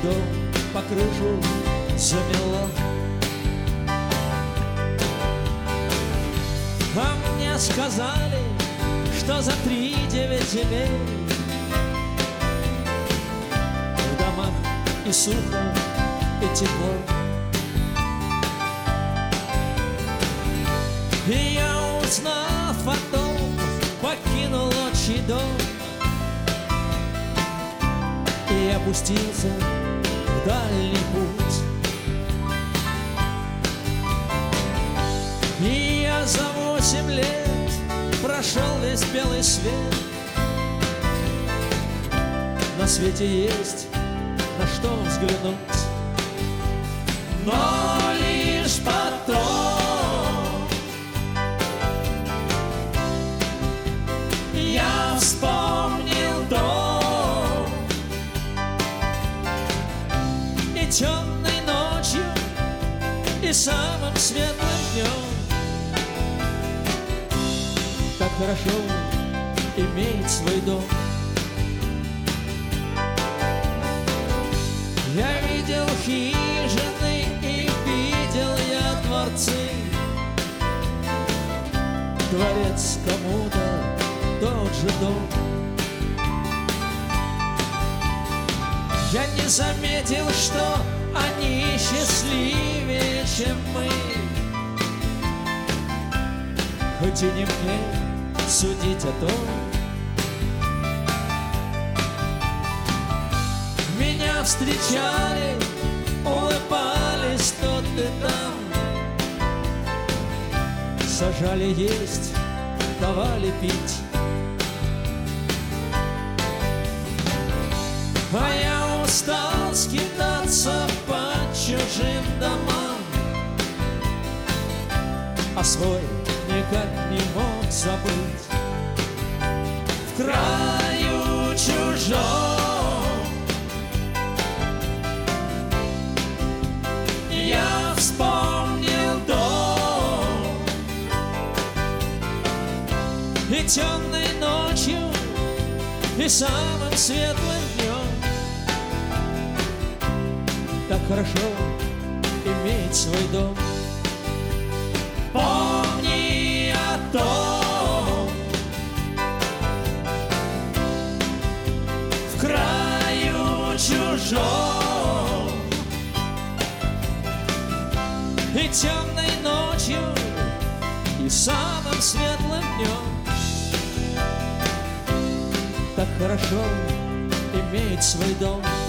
дом по крышу замело. А мне сказали, что за 3-9 земель в домах и сухо, и тепло. И я, узнав о том, покинул отчий дом и опустился в дальний путь. И я за 8 лет прошел весь белый свет. На свете есть на что взглянуть, но лишь потом я вспомнил дом. И темной ночью, и самым светлым днем так хорошо иметь свой дом. Я видел хижины и видел я дворцы. Дворец кому-то тот же дом. Я не заметил, что они счастливее, чем мы. Хоть и не мне судить о том. Меня встречали, улыбались тут и там, сажали есть, давали пить. А я устал скитаться по чужим домам, а свой никак не мог забыть. В краю чужом я вспомнил дом. И темной ночью, и самым светлым днем так хорошо иметь свой дом. Помни о том, в краю чужом, и темной ночью, и самым светлым днем так хорошо иметь свой дом.